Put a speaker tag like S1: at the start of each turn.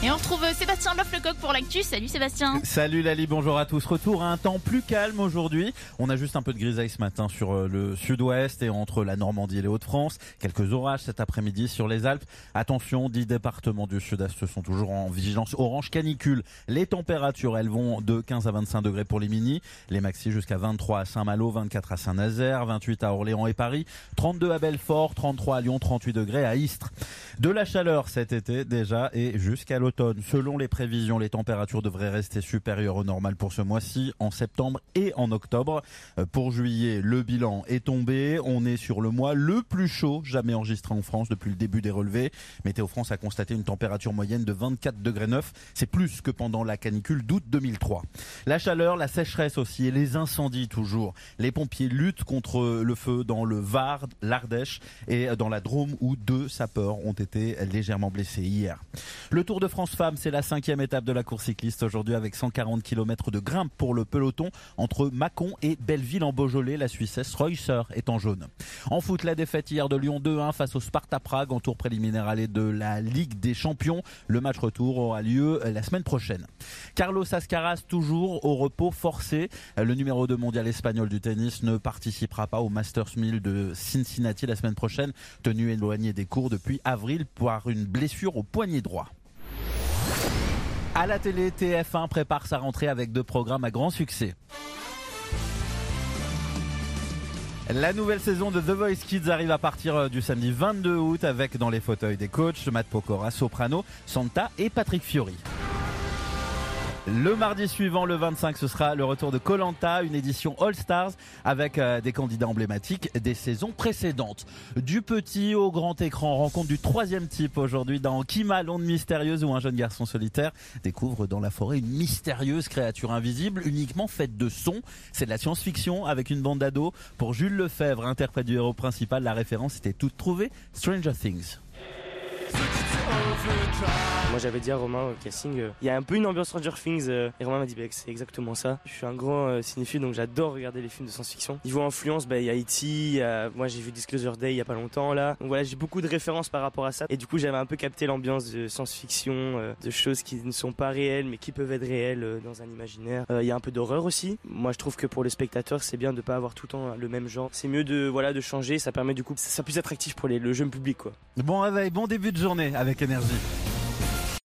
S1: Et on retrouve Sébastien Loff-Lecoq pour l'actu. Salut Sébastien.
S2: Salut Lali, bonjour à tous. Retour à un temps plus calme aujourd'hui. On a juste un peu de grisaille ce matin sur le sud-ouest et entre la Normandie et les Hauts-de-France. Quelques orages cet après-midi sur les Alpes. Attention, 10 départements du sud-est sont toujours en vigilance orange canicule. Les températures, elles vont de 15 à 25 degrés pour les mini. Les maxi jusqu'à 23 à Saint-Malo, 24 à Saint-Nazaire, 28 à Orléans et Paris, 32 à Belfort, 33 à Lyon, 38 degrés à Istres. De la chaleur cet été déjà et jusqu'à l'automne. Selon les prévisions, les températures devraient rester supérieures au normal pour ce mois-ci, en septembre et en octobre. Pour juillet, le bilan est tombé. On est sur le mois le plus chaud jamais enregistré en France depuis le début des relevés. Météo France a constaté une température moyenne de 24 degrés 9. C'est plus que pendant la canicule d'août 2003. La chaleur, la sécheresse aussi et les incendies toujours. Les pompiers luttent contre le feu dans le Var, l'Ardèche et dans la Drôme où 2 sapeurs ont été légèrement blessés hier. Le Tour de France Femmes, c'est la 5e étape de la course cycliste aujourd'hui avec 140 km de grimpe pour le peloton entre Mâcon et Belleville en Beaujolais. La Suissesse Reusser est en jaune. En foot, la défaite hier de Lyon 2-1 face au Sparta Prague en tour préliminaire aller de la Ligue des Champions. Le match retour aura lieu la semaine prochaine. Carlos Alcaraz toujours au repos forcé. Le numéro 2 mondial espagnol du tennis ne participera pas au Masters 1000 de Cincinnati la semaine prochaine, tenu éloigné des cours depuis avril par une blessure au poignet droit. À la télé, TF1 prépare sa rentrée avec 2 programmes à grand succès. La nouvelle saison de The Voice Kids arrive à partir du samedi 22 août avec dans les fauteuils des coachs Matt Pokora, Soprano, Santa et Patrick Fiori. Le mardi suivant, le 25, ce sera le retour de Koh-Lanta, une édition All Stars avec des candidats emblématiques des saisons précédentes. Du petit au grand écran, rencontre du 3e type aujourd'hui dans Kima, l'onde mystérieuse où un jeune garçon solitaire découvre dans la forêt une mystérieuse créature invisible uniquement faite de sons. C'est de la science-fiction avec une bande d'ados. Pour Jules Lefebvre, interprète du héros principal, la référence était toute trouvée, Stranger Things.
S3: Moi j'avais dit à Romain au casting, il y a un peu une ambiance Stranger Things et Romain m'a dit que c'est exactement ça. Je suis un grand cinéphile donc j'adore regarder les films de science-fiction. Niveau influence, il y a E.T., moi j'ai vu Disclosure Day il y a pas longtemps là. Donc voilà, j'ai beaucoup de références par rapport à ça et du coup j'avais un peu capté l'ambiance de science-fiction, de choses qui ne sont pas réelles mais qui peuvent être réelles dans un imaginaire. Il y a un peu d'horreur aussi. Moi je trouve que pour le spectateur c'est bien de pas avoir tout le temps le même genre. C'est mieux de changer, ça permet du coup ça plus attractif pour le jeune public quoi.
S2: Bon réveil, bon début de journée avec Énergie.